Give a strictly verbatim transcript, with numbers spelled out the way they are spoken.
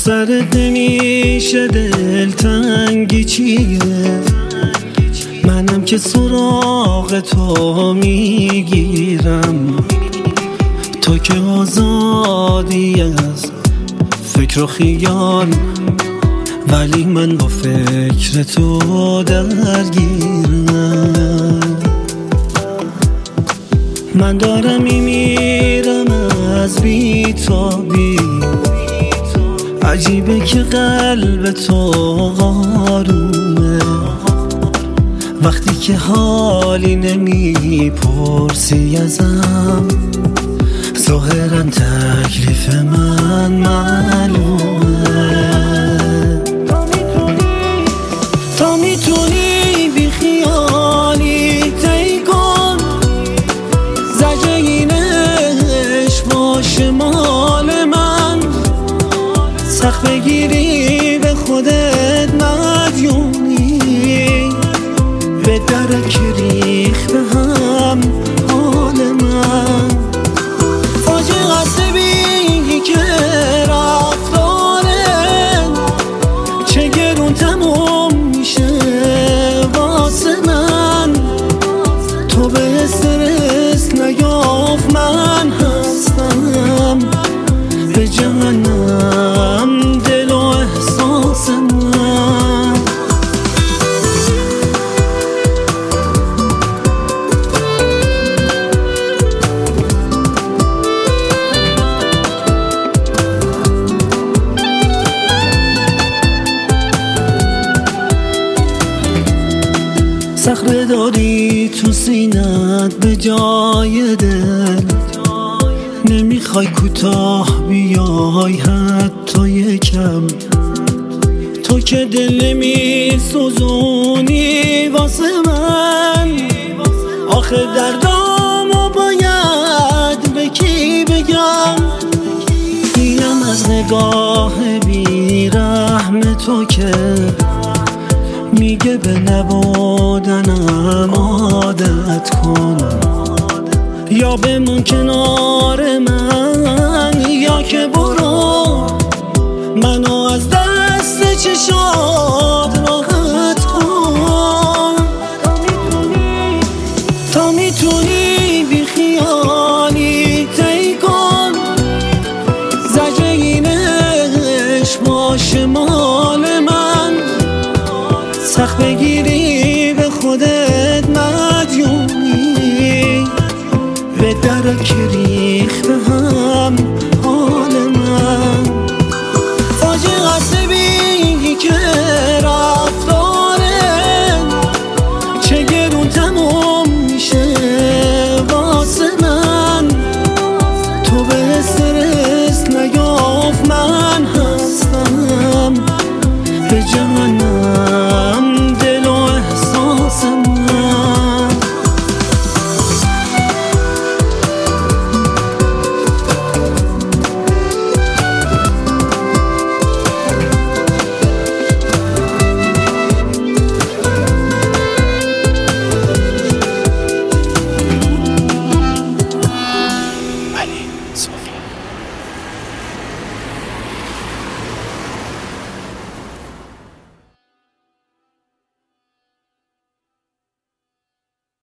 سرت نمیشه دلتنگی چیه؟ منم که سراغ تو میگیرم، تو که آزادی از فکر و خیال، ولی من با فکر تو درگیرم. من دارم میمیرم از بی‌تابی، عجیبه که قلب تو آرومه، وقتی که حالی نمیپرسی ازم، ظاهرا تکلیف من معلومه. تا میتونی بی خیالی طی کن، زجر اینش باشه مال من، سخت بگیری به خودت مدیونی، به درک ریخ به هم حال من. فاجعه است بی که رفتاره چه گرون تموم میشه واسه من، تو به استرس نیاف من هستم به جهنم دل و احساس من. صخره داری تو سینت به جای دل، نمیخوای کوتاه بیای حتی یکم، تو که دل نمیسوزونی واسه من. آخه دردامو باید به کی بگم؟ اینم از نگاه بیرحم تو که میگه به نبودنم عادت کن، یا بمون کنار من یا که برو منو از دست چشات راحت کن. تا میتونی بی خیالی طی کن، زجر اینش باشه مال من، سخت بگیری به خودت مدیونی، به درک